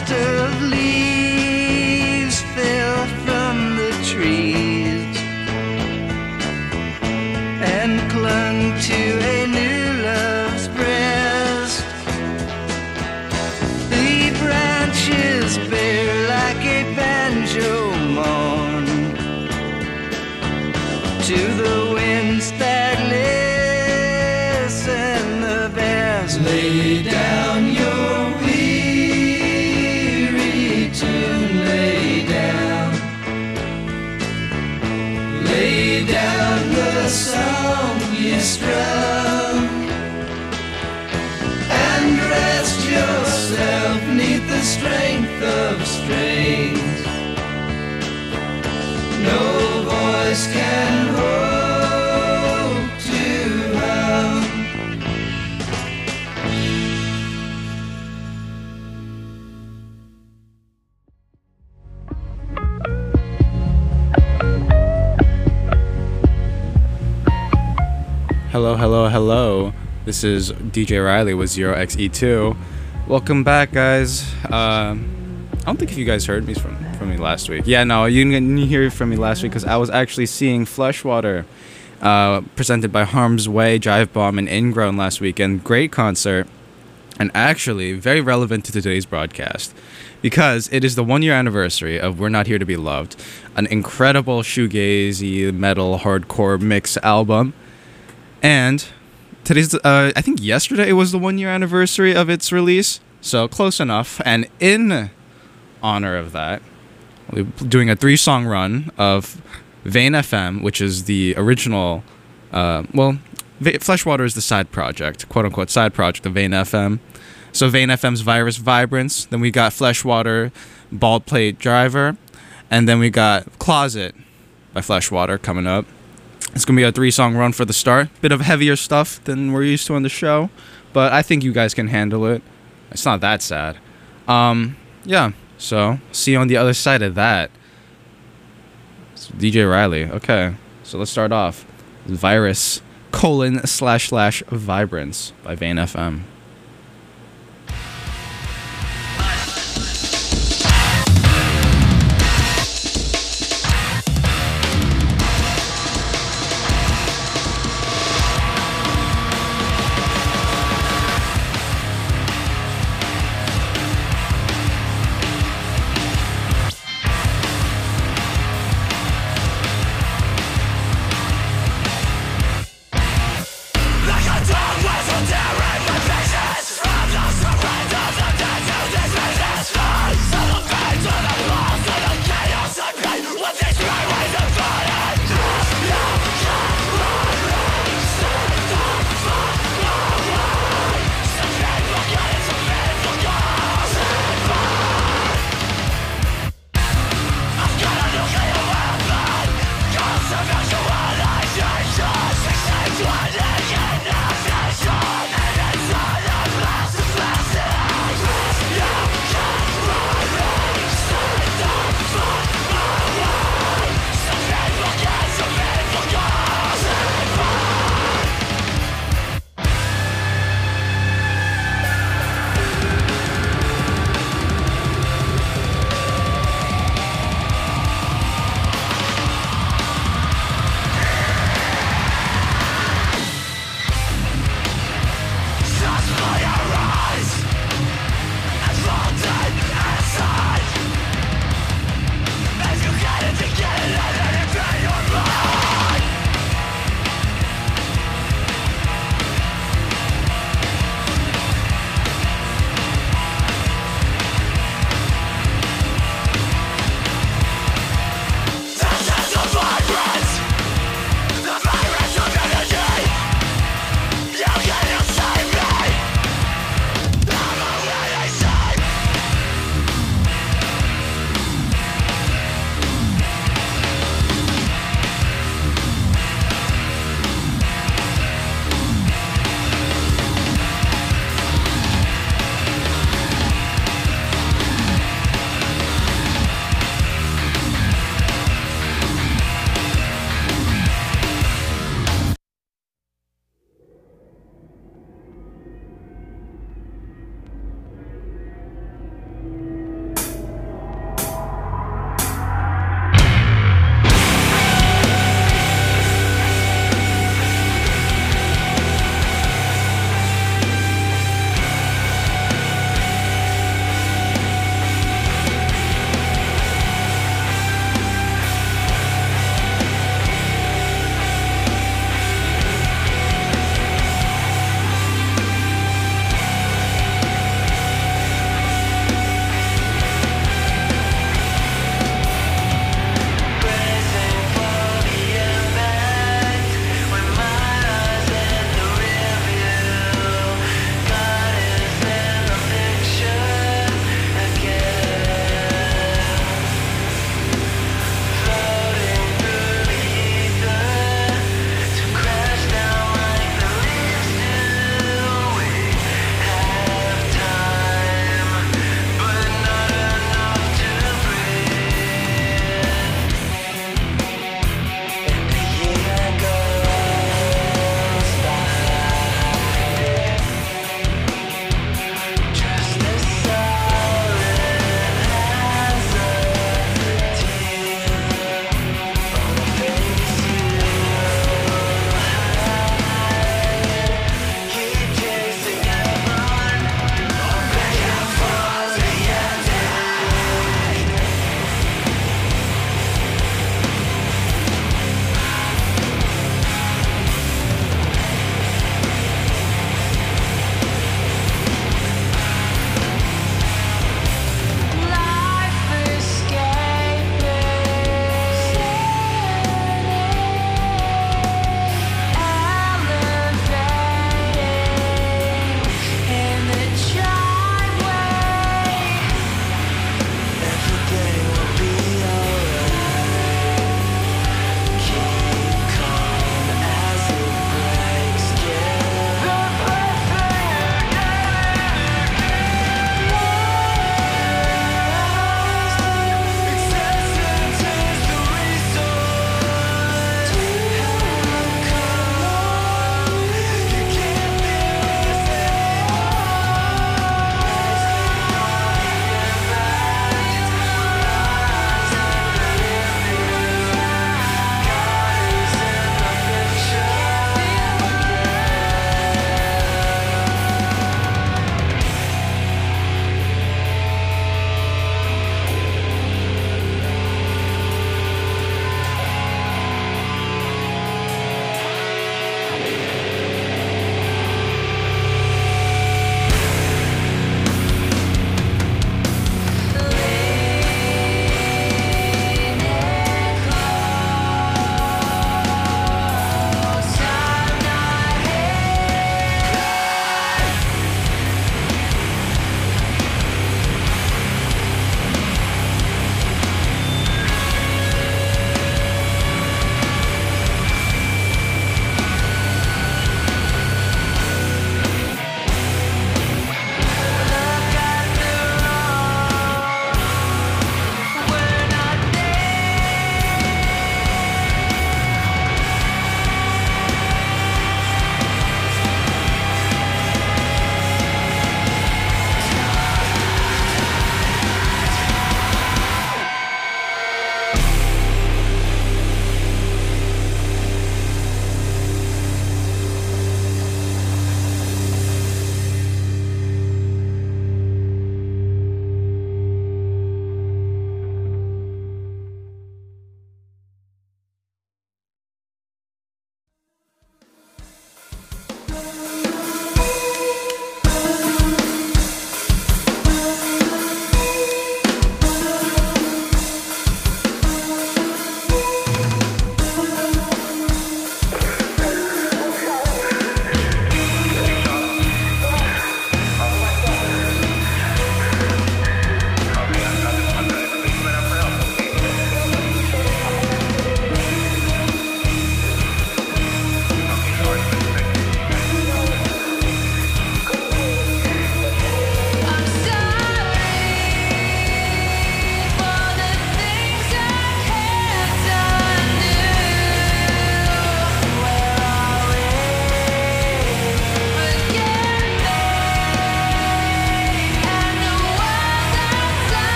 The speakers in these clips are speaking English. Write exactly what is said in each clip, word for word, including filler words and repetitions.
dust of leaves fell from the trees and clung to a new love's breast. The branches bare like a banjo moan to the winds that listen. The bears lay down your weary tune, lay down, lay down the song you strum, and rest yourself neath the strength of strings. No voice can hope to hum. Hello, hello, hello. This is D J Riley with zero X E two. Welcome back, guys. Uh, I don't think if you guys heard me from, from me last week. Yeah, no, you didn't hear from me last week because I was actually seeing Fleshwater, uh, presented by Harm's Way, Jive Bomb, and Ingrown last weekend. Great concert, and actually very relevant to today's broadcast because it is the one-year anniversary of We're Not Here to Be Loved, an incredible shoegazy, metal, hardcore mix album. And today's, uh, I think yesterday it was the one-year anniversary of its release, so close enough. And in honor of that, we're doing a three-song run of Vane F M, which is the original, uh, well, v- Fleshwater is the side project, quote-unquote side project of Vane F M. So Vane F M's Virus Vibrance, then we got Fleshwater, Bald Plate Driver, and then we got Closet by Fleshwater coming up. It's going to be a three-song run for the start. Bit of heavier stuff than we're used to on the show, but I think you guys can handle it. It's not that sad. Um, yeah, so see you on the other side of that. It's D J Riley. Okay, so let's start off. Virus, colon, slash, slash, Vibrance by Vane F M. Like a dog whistle tearing my vision.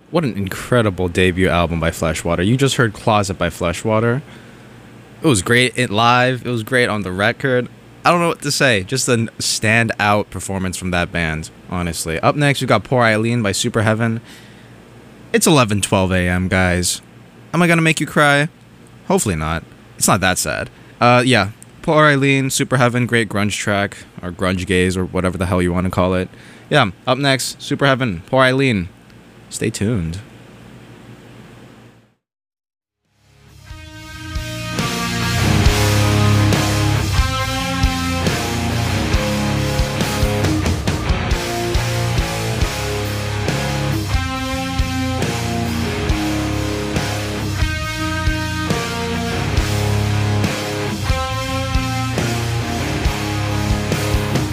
What an incredible debut album by Fleshwater. You just heard Closet by Fleshwater. It was great it live. It was great on the record. I don't know what to say. Just a standout performance from that band, honestly. Up next, we got Poor Eileen by Superheaven. It's eleven twelve a.m., guys. Am I gonna make you cry? Hopefully not. It's not that sad. Uh, yeah. Poor Eileen, Superheaven, great grunge track, or grunge gaze, or whatever the hell you want to call it. Yeah, up next, Superheaven, Poor Eileen. Stay tuned.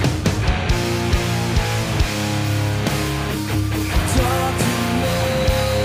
Talk to me.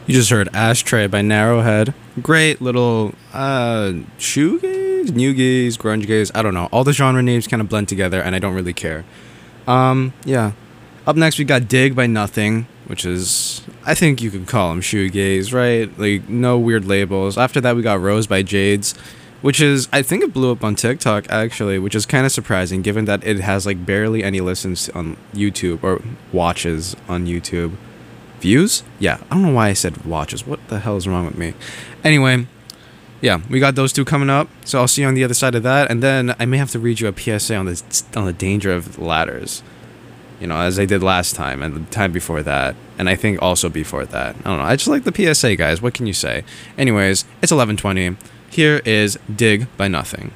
You just heard Ashtray by Narrowhead. Great little uh, shoegaze, new gaze, grunge gaze. I don't know. All the genre names kind of blend together, and I don't really care. Um, yeah. Up next, we got Dig by Nothing, which is, I think you could call him shoegaze, right? Like, no weird labels. After that, we got Rose by Jades, which is, I think it blew up on TikTok, actually, which is kind of surprising, given that it has, like, barely any listens on YouTube, or watches on YouTube. Views? Yeah, I don't know why I said watches. What the hell is wrong with me? Anyway, yeah, we got those two coming up, so I'll see you on the other side of that, and then I may have to read you a P S A on the, on the danger of ladders. You know, as I did last time, and the time before that, and I think also before that. I don't know, I just like the P S A, guys. What can you say? Anyways, it's eleven twenty. Here is Dig by Nothing.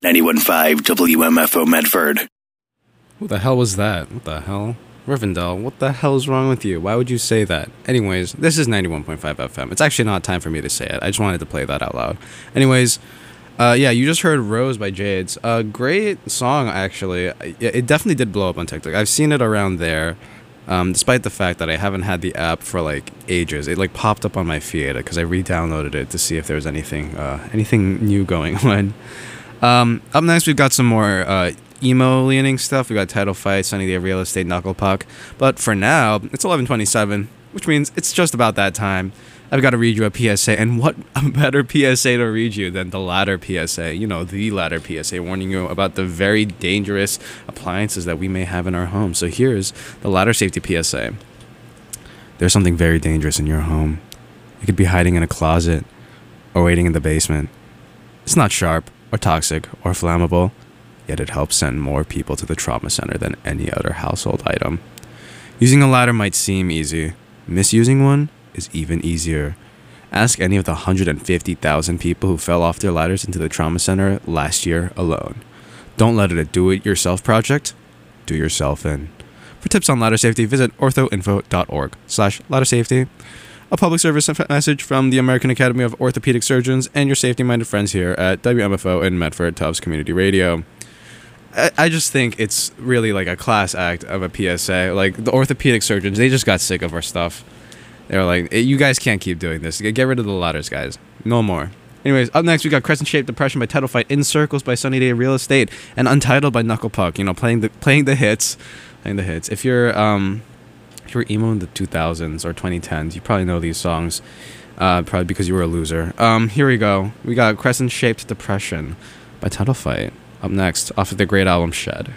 ninety-one point five W M F O Medford. Who the hell was that? What the hell? Rivendell, what the hell is wrong with you? Why would you say that? Anyways, this is ninety-one point five F M. It's actually not time for me to say it. I just wanted to play that out loud. Anyways, uh, yeah, you just heard Rose by Jades. A great song, actually. It definitely did blow up on TikTok. I've seen it around there. Um, despite the fact that I haven't had the app for like ages, it like popped up on my feed because I re-downloaded it to see if there was anything, uh, anything new going on. Um, up next, we've got some more uh, emo-leaning stuff. We got Title Fight, Sunny Day Real Estate, Knuckle Puck. But for now, it's eleven twenty-seven, which means it's just about that time. I've got to read you a P S A, and what a better P S A to read you than the ladder P S A. You know, the ladder P S A, warning you about the very dangerous appliances that we may have in our home. So here's the ladder safety P S A. There's something very dangerous in your home. It could be hiding in a closet or waiting in the basement. It's not sharp or toxic or flammable, yet it helps send more people to the trauma center than any other household item. Using a ladder might seem easy. Misusing one is even easier. Ask any of the one hundred fifty thousand people who fell off their ladders into the trauma center last year alone. Don't let it a do-it-yourself project. Do yourself in. For tips on ladder safety, visit orthoinfo.org slash ladder safety. A public service message from the American Academy of Orthopedic Surgeons and your safety-minded friends here at W M F O in Medford, Tufts Community Radio. I, I just think it's really like a class act of a P S A. Like, the orthopedic surgeons, they just got sick of our stuff. They were like, you guys can't keep doing this. Get rid of the ladders, guys. No more. Anyways, up next, we got Crescent Shaped Depression by Title Fight, In Circles by Sunny Day Real Estate, and Untitled by Knuckle Puck. You know, playing the playing the hits. Playing the hits. If you're, um... If you were emo in the two thousands or twenty tens, you probably know these songs, uh, probably because you were a loser. Um, here we go. We got Crescent Shaped Depression by Title Fight. Up next, off of the great album Shed.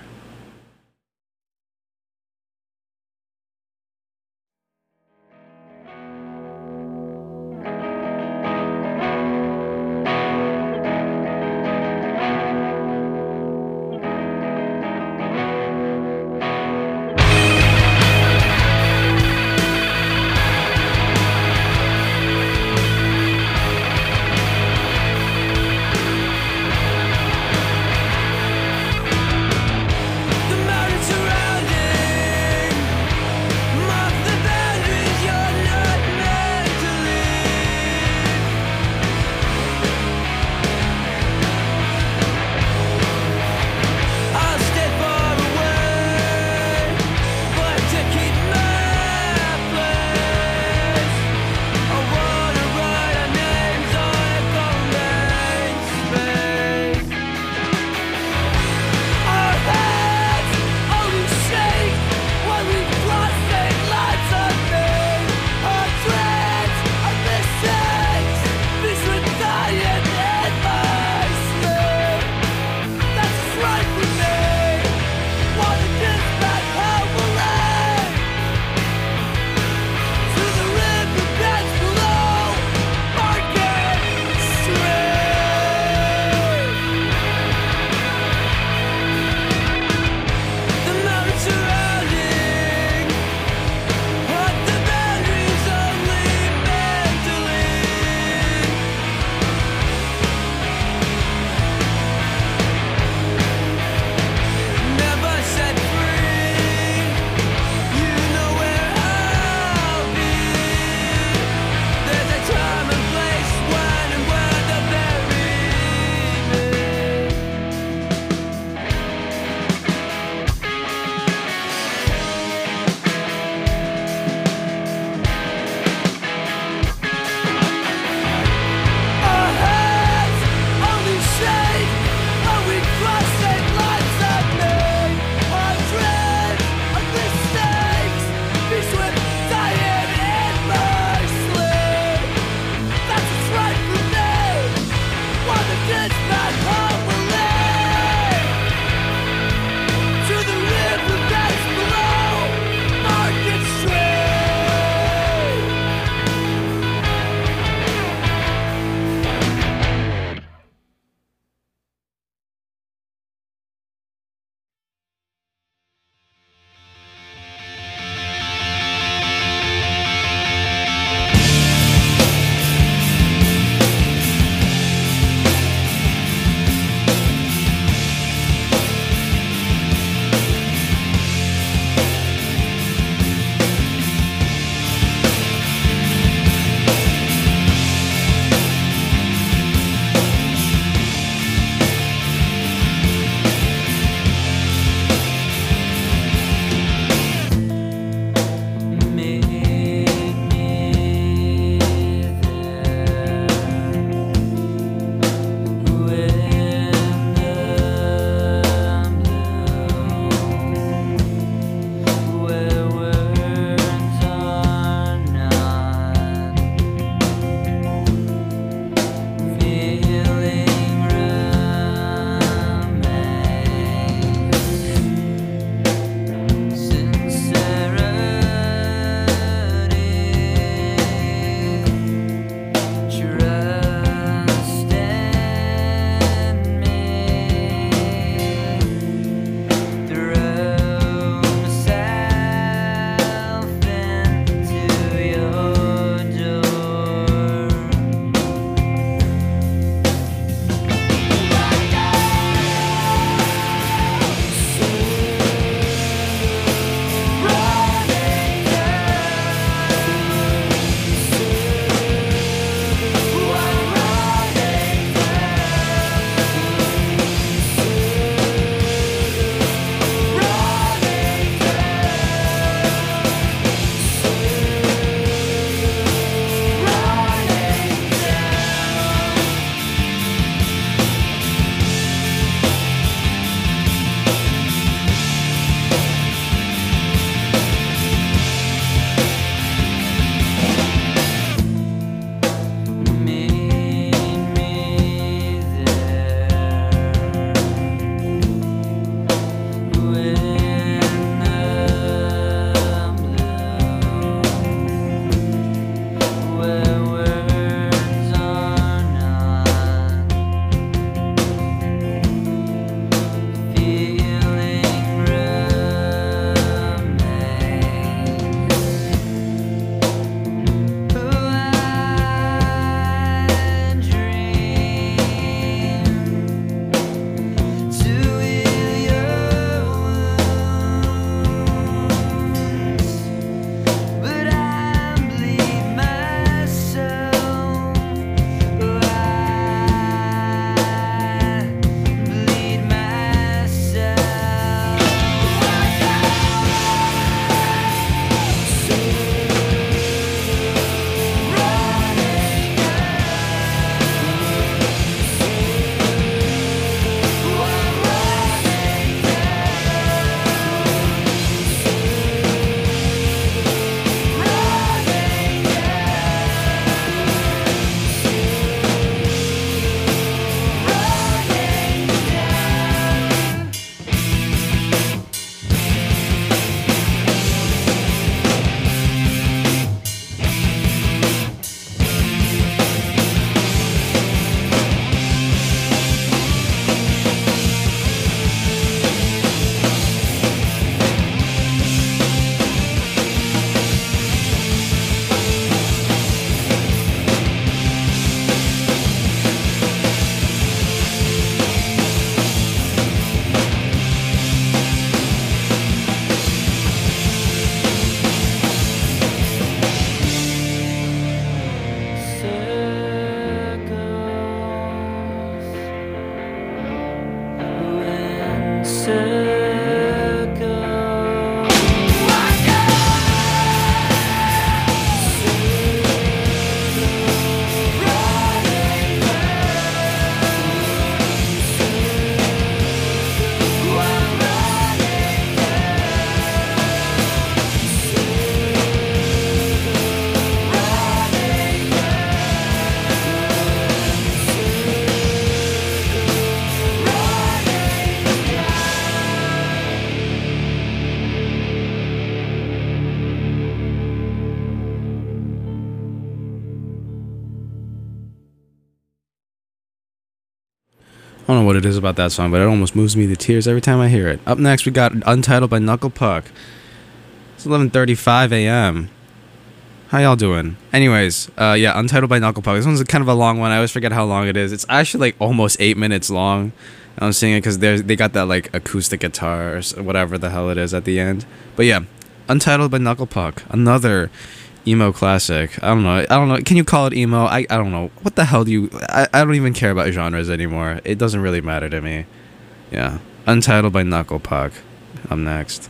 don't know what it is about that song, but it almost moves me to tears every time I hear it. Up next, we got Untitled by Knuckle Puck. It's eleven thirty-five a.m. How y'all doing? Anyways, uh, yeah, Untitled by Knuckle Puck. This one's kind of a long one. I always forget how long it is. It's actually like almost eight minutes long. I'm singing it because they got that like acoustic guitar or whatever the hell it is at the end. But yeah, Untitled by Knuckle Puck. Another emo classic. I don't know. I don't know. Can you call it emo? I, I don't know. What the hell do you... I, I don't even care about genres anymore. It doesn't really matter to me. Yeah. Untitled by Knuckle Puck. Up next.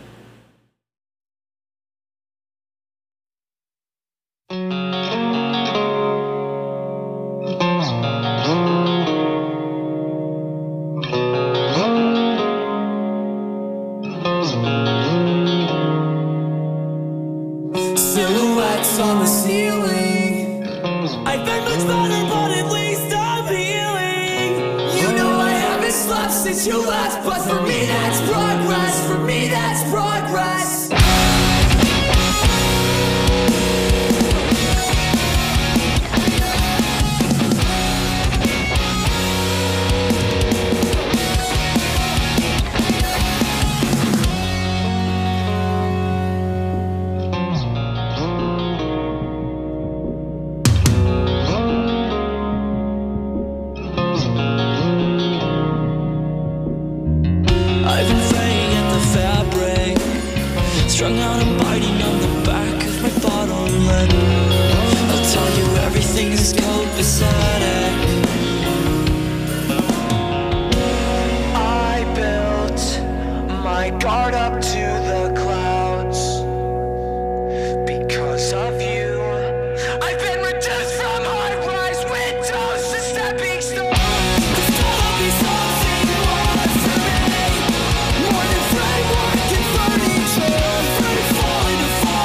Silhouettes on the ceiling. I've been much better, but at least I'm healing. You know I haven't slept since you left, but for me that's progress. For me that's progress. Strung out and biting on the back of my bottom lip. I'll tell you everything is copacetic. I built my guard up to the clouds because of you. I've been reduced from high-rise windows to stepping stones. There's gotta be something more for me, more than framework and furniture. Fall into fall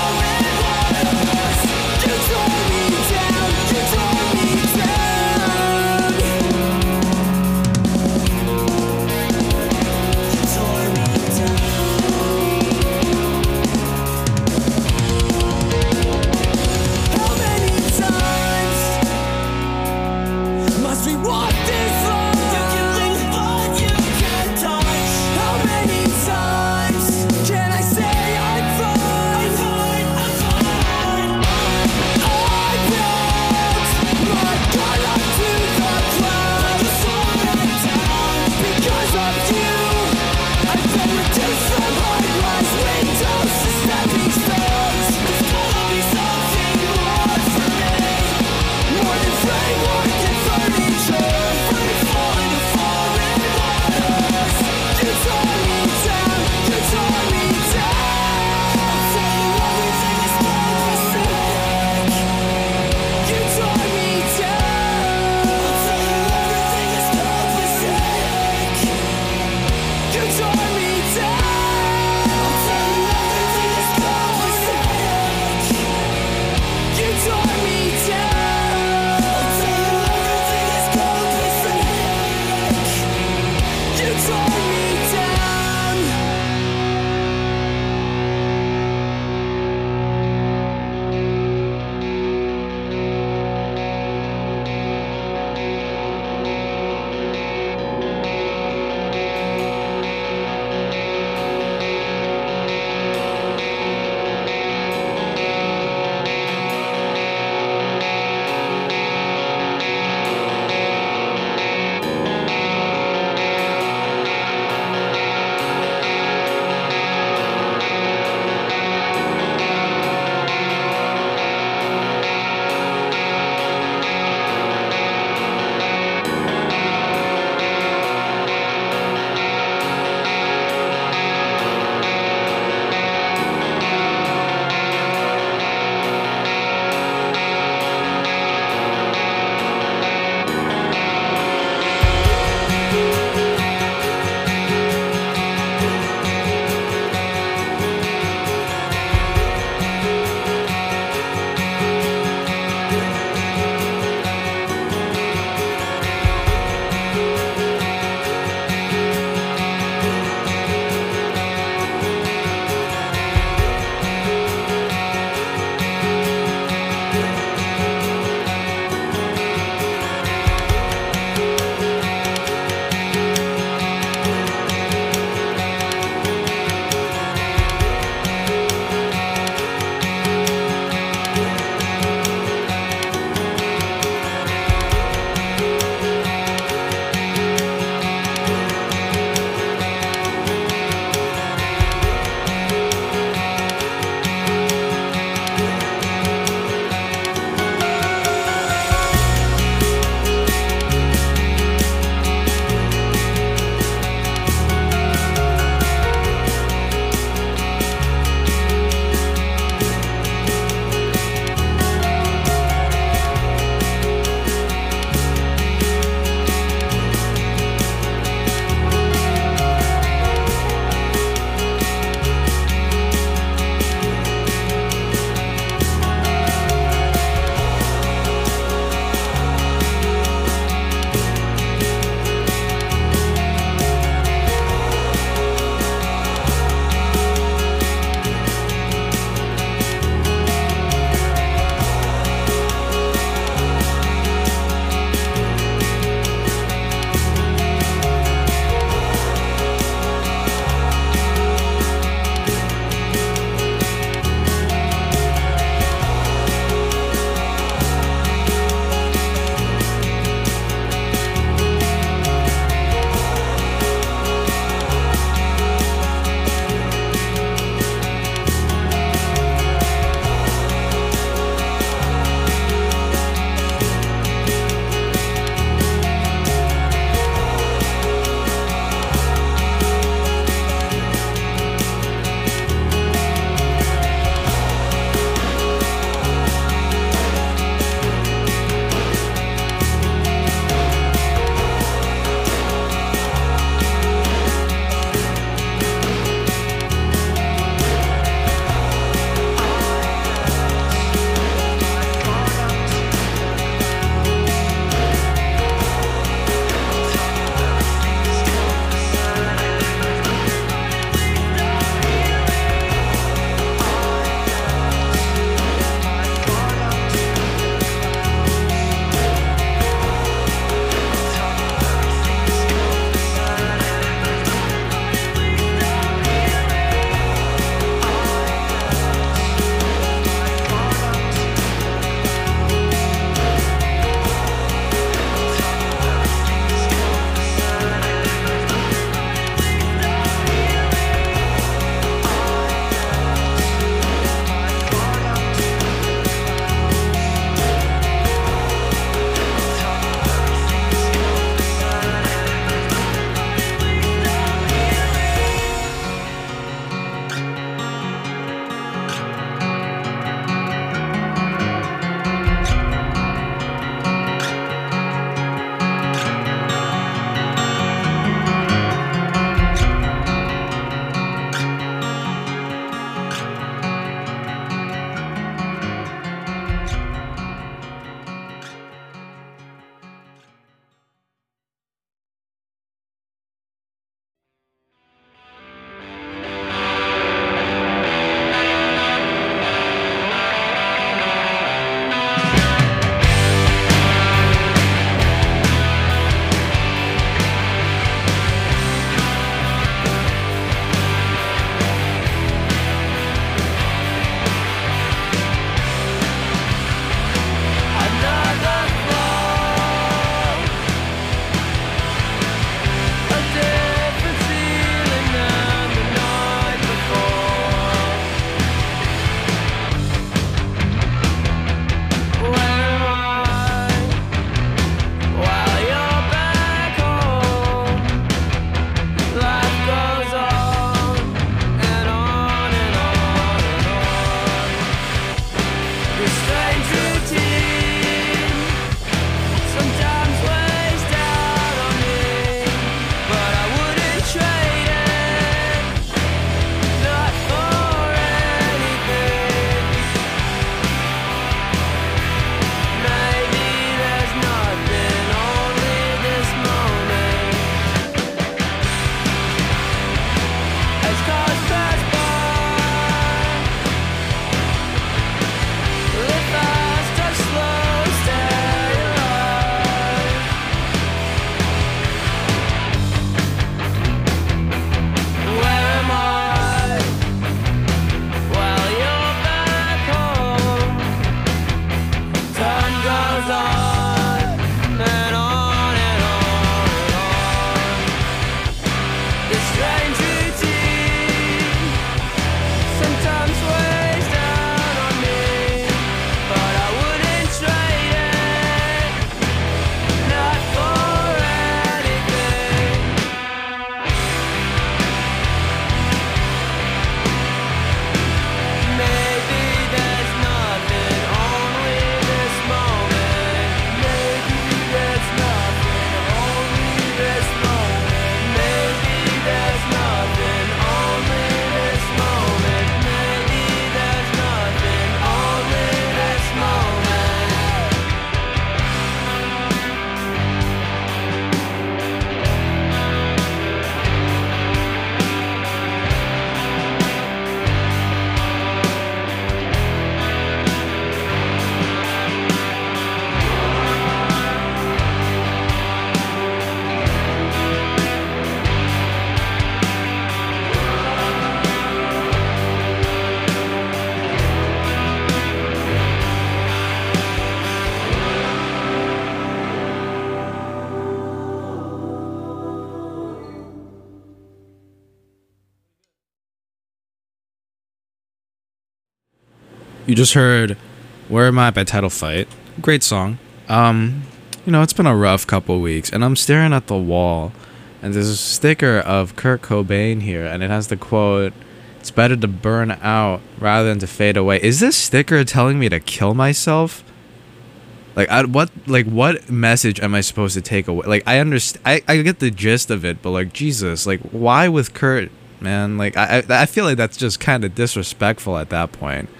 You just heard Where Am I by Title Fight. Great song. Um, you know, it's been a rough couple weeks, and I'm staring at the wall, and there's a sticker of Kurt Cobain here, and it has the quote, "It's better to burn out rather than to fade away." Is this sticker telling me to kill myself? Like, I, what, like, what message am I supposed to take away? Like, I understand, I, I get the gist of it, but, like, Jesus, like, why with Kurt, man? Like, I, I, I feel like that's just kind of disrespectful at that point.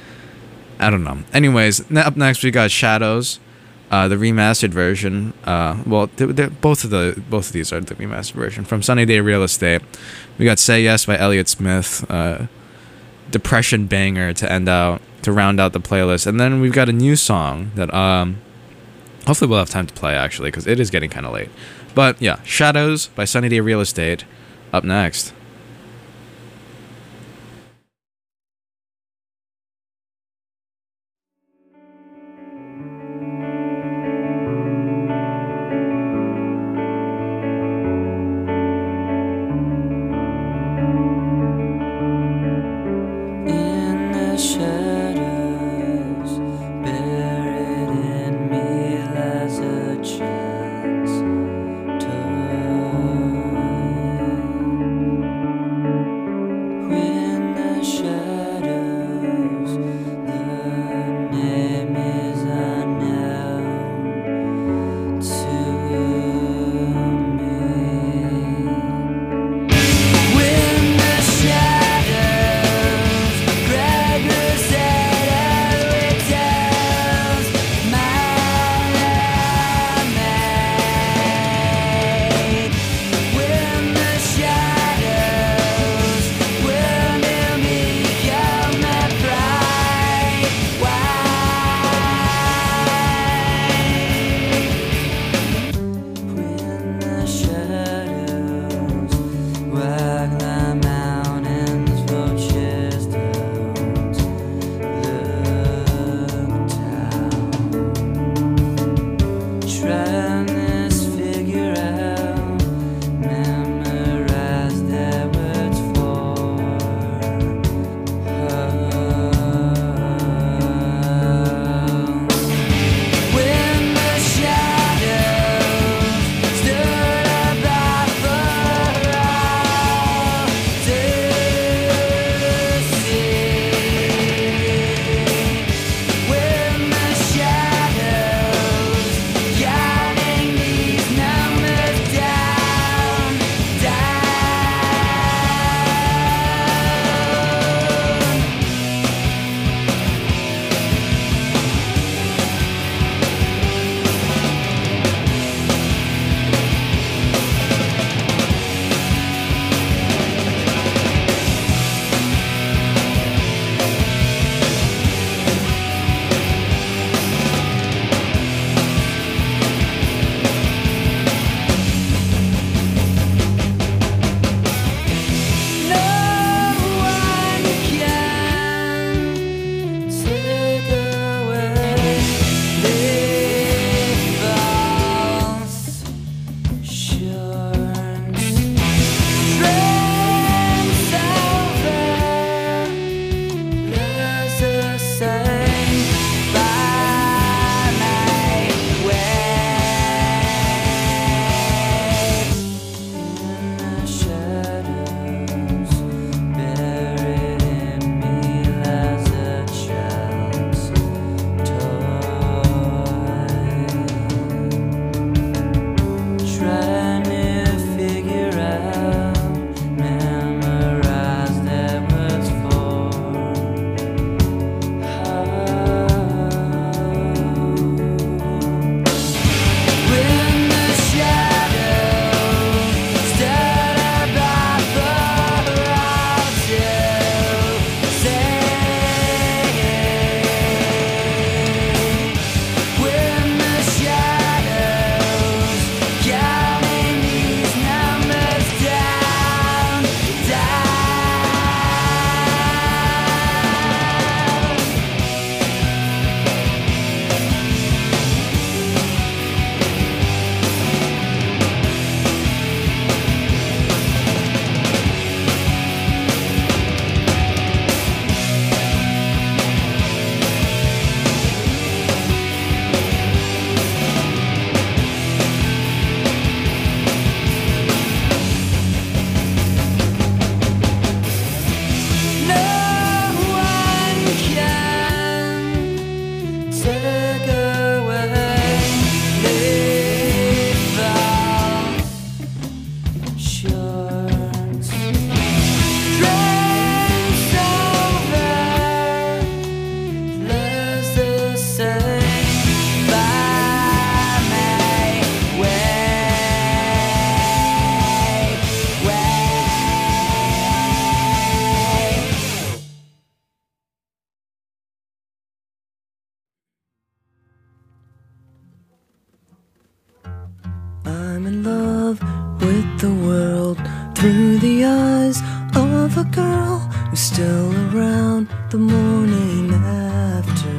I don't know. Anyways, up next we got Shadows, uh, the remastered version. Uh, well, they're, they're, both of the both of these are the remastered version from Sunny Day Real Estate. We got Say Yes by Elliott Smith, uh, depression banger to end out to round out the playlist, and then we've got a new song that um, hopefully we'll have time to play actually because it is getting kind of late. But yeah, Shadows by Sunny Day Real Estate. Up next. Say I'm in love with the world through the eyes of a girl who's still around the morning after.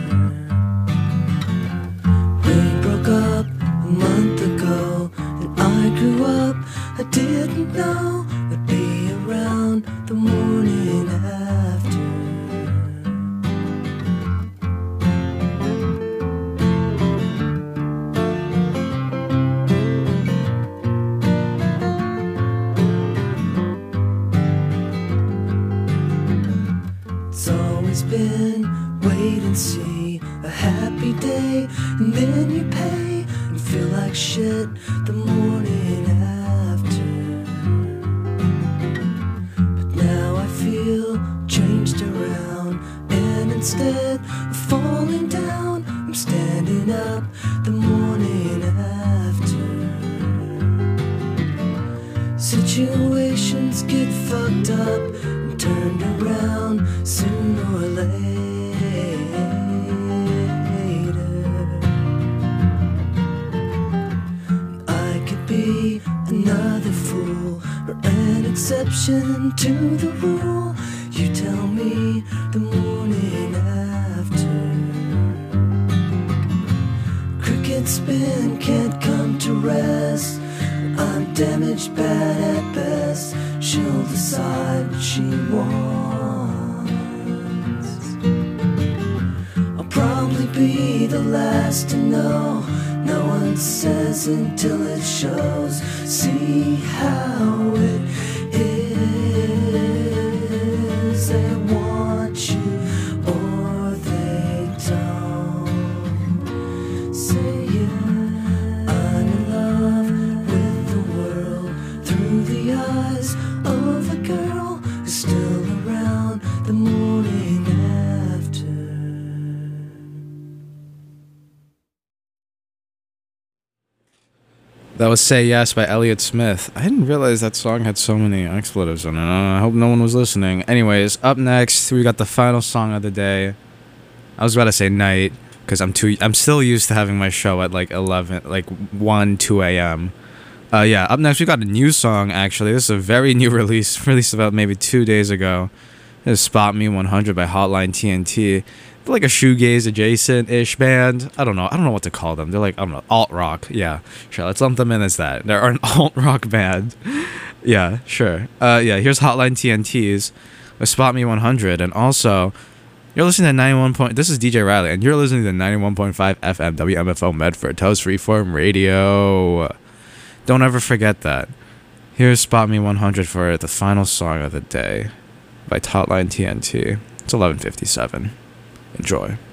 We broke up a month ago, and I grew up. I didn't know I'd be around the morning after. It's always been wait and see, a happy day, and then you pay and feel like shit the morning after. But now I feel changed around, and instead of falling down, I'm standing up the morning after. Situations get fucked up and turned around sooner or later. I could be another fool or an exception to the rule. You tell me the morning after. Cricket spin can't come to rest. I'm damaged, bad at best. She'll decide what she wants. I'll probably be the last to know. No one says until it shows. See how it is. They want you or they don't. Say yeah. I'm in love with the world through the eyes of a girl who's still around the morning after. That was Say Yes by Elliott Smith. I didn't realize that song had so many expletives in it. I hope no one was listening. Anyways, up next, we got the final song of the day. I was about to say night, because I'm too. I'm still used to having my show at like eleven, like one, two a.m. Uh, yeah, up next, we got a new song, actually. This is a very new release, released about maybe two days ago. This is Spot Me one hundred by Hotline T N T. They're like a shoegaze adjacent-ish band. I don't know. I don't know what to call them. They're like, I don't know, alt-rock. Yeah, sure. Let's lump them in as that. They're an alt-rock band. Yeah, sure. Uh, yeah, here's Hotline T N T's with Spot Me one hundred. And also, you're listening to ninety-one point... This is D J Riley, and you're listening to ninety-one point five F M W M F O Medford, Toast Freeform Radio. Don't ever forget that. Here's Spot Me one hundred for the final song of the day by Hotline T N T. It's eleven fifty-seven. Enjoy.